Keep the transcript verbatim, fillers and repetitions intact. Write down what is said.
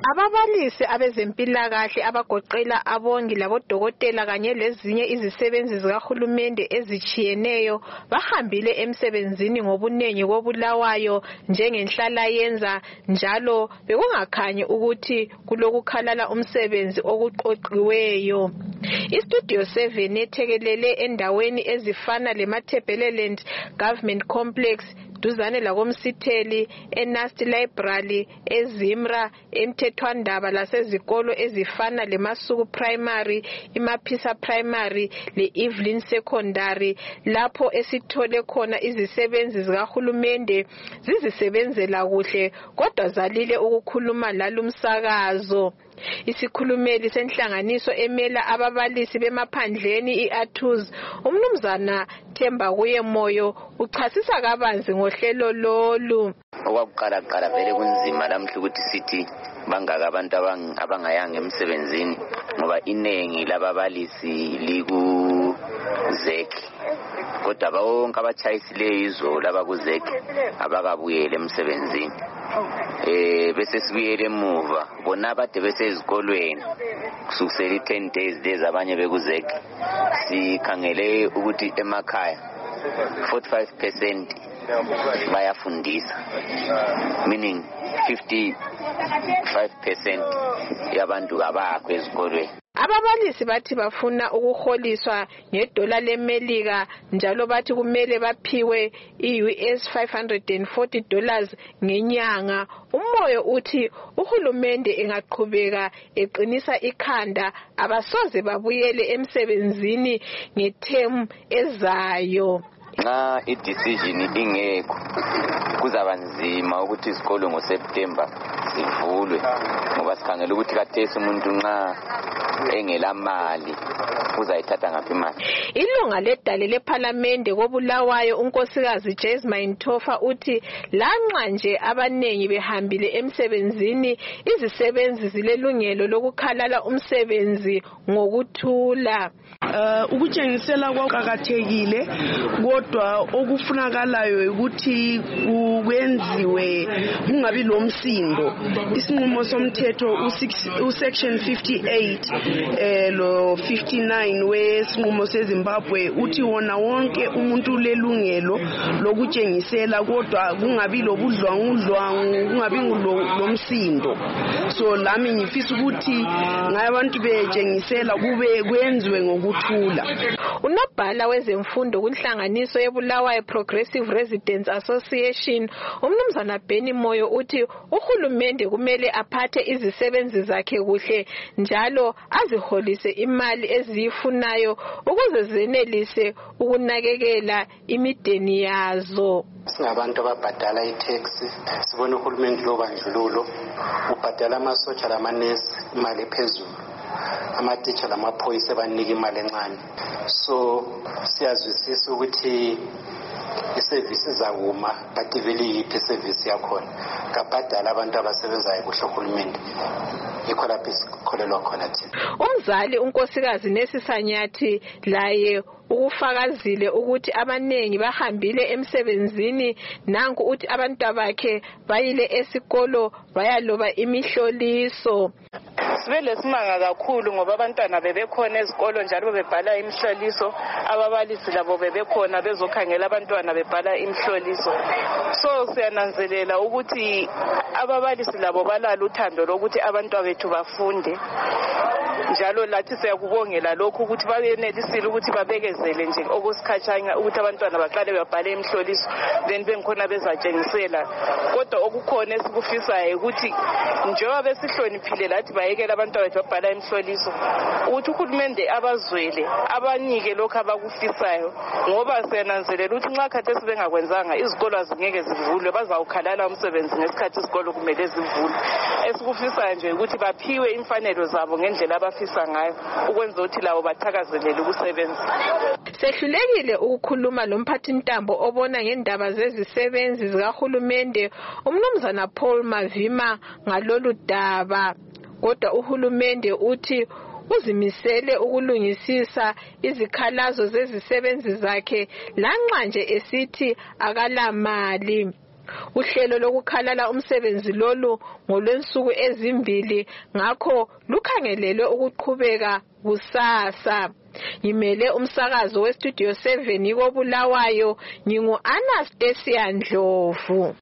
Ababalisi abezempilakahle abagoqela abongi labodokotela kanye lezinye izisebenzi zikahulumende ezitshiyeneyo bahambile emsebenzini ngobunengi koBulawayo njengenhlala yenza, njalo bekungakhanyi ukuthi kulokukhalala umsebenzi okuqoqiweyo. Istudio seven ethekelele endaweni ezifana leMatabeleland Government Complex duzane lakomsitheli, eNasti Library, eZimra, eMthethwandaba lasezikolo ezifana leMasuku Primary, iMaphisa Primary le-Evelyn Secondary, lapho esithole khona izisebenzi zikahulumende zizisebenzela kuhle kodwa zalile ukukhuluma lalumsakazo. Isikhulumeli senhlanganiso emela ababalisi bemaphandleni i-A T U Z, umnumzana Themba kuye Moyo, uchasisa kabanzi ngohlelo lolu. Owakuqala qala vele kunzima lamhla ukuthi sithi bangaka abantu abangayanga emsebenzini ngoba inengi lababalisi liku zeki, kodwa bonke abatshayisileyo izolo abakuzeki abakabuyele emsebenzini. Eh bese sibuyele emuva bona bade bese ezikolweni kusukela ten days days abanye bekuzeki. Sikhangele ukuthi emakhaya forty-five percent bayafundisa, meaning fifty-five percent yabantu abakho ezikolweni. Ababalisi bathi bafuna ukuholiswa ngedola leMelika, njalo bathi kumele baphiwe i-U S five hundred forty dollars ngenyanga. Umoyo uthi uhulumende engaqhubeka eqinisa ikhanda abasoze babuyele emsebenzini ngethemu ezayo. Nxa i-decision ingekho kuzaba nzima ukuthi izikolo ngoSeptember zivulwe, ngoba sikhangela ukuthi kathesi umuntu nxa engela mali uzayithatha ngaphi imali. Ilunga ledale lePhalamende koBulawayo unkosikazi Jasmine Tofa uthi lanxa nje abanengi behambile emsebenzini, izisebenzi zilelungelo lokukhalala umsebenzi ngokuthula. Uh, ukutshengisela kwaqakathekile, kodwa okufunakalayo ukuthi kwenziwe kungabi lomsindo. Isinqumo somthetho usection fifty-eight eh lo fifty-nine wesinqumo seZimbabwe uthi wona wonke umuntu ulelungelo lokutshengisela, kodwa kungabi lobudlwangudlwangu, kungabi lomsindo. So lami ngifisa ukuthi ngabantu betshengisela kube kwenziwe ngokuthula. Unobhala wezemfundo kunhlanganiso yeBulawayo Progressive Residents Association, umnumzana Benny Moyo uthi uhulumende kumele aphathe izisebenzi zakhe kuhle njalo aziholise imali eziyifunayo ukuze zenelise ukunakekela imideni yazo. Singabantu ababhadala i-tax, sibona uhulumende lobandlululo ubhadala amasotsha lamanesi imali ephezulu, amatitsha lamaphoyisa banika imali encane. So siyazwisisa ukuthi isevisi zakuma, but vele yiphi isevisi yakhona kabhadala abantu abasebenzayo kuhle uhulumende. Yikho lapho sikholelwa khona thina. Umzali unkosikazi Nesisanyathi laye ukufakazile ukuthi abanengi bahambile emsebenzini, nanku uthi abantu bakhe bayile esikolo bayaloba imihloliso. Sibele simanga kakhulu ngoba abantwana bebekhona ezikolo njalo bebhala imihloliso, ababalisi labo bebekhona bezokhangela abantwana bebhala imihloliso. So siyananzelela ukuthi ababalisi labo balalo uthando lokuthi abantwana bethu bafunde, njalo lathi siyakubongela lokhu ukuthi babenelisile ukuthi babekezele nje okusikhatshanya ukuthi abantwana baqale babhale imihloliso then bengikhona bezatshengisela. Kodwa okukhona esikufisayo ukuthi njengoba besihloniphile lathi bayekela abantwana bethu babhala imihloliso, ukuthi uhulumende abazwele abanike lokho abakufisayo, ngoba siyananzelela ukuthi nxa khathesi bengakwenzanga izikolo azingeke zivulwe, bazawukhalala umsebenzi ngesikhathi izikolo kumele zivulwe. Esikufisayo nje ukuthi baphiwe imfanelo zabo ngendlela abafisa ngayo ukwenza ukuthi labo bathakazelele ukusebenza. Sehlulekile ukukhuluma lomphathintambo obona ngendaba zezisebenzi zikahulumende umnumzana Paul Mavima ngalolu daba, kodwa uhulumende uthi uzimisele ukulungisisa izikhalazo zezisebenzi zakhe lanxa nje esithi akalamali. Uhlelo lokukhalala umsebenzi lolu ngolwensuku ezimbili ngakho lukhangelelwe ukuqhubeka kusasa. Ngimele umsakazo westudio seven koBulawayo, ngingu Anastasia Ndlovu.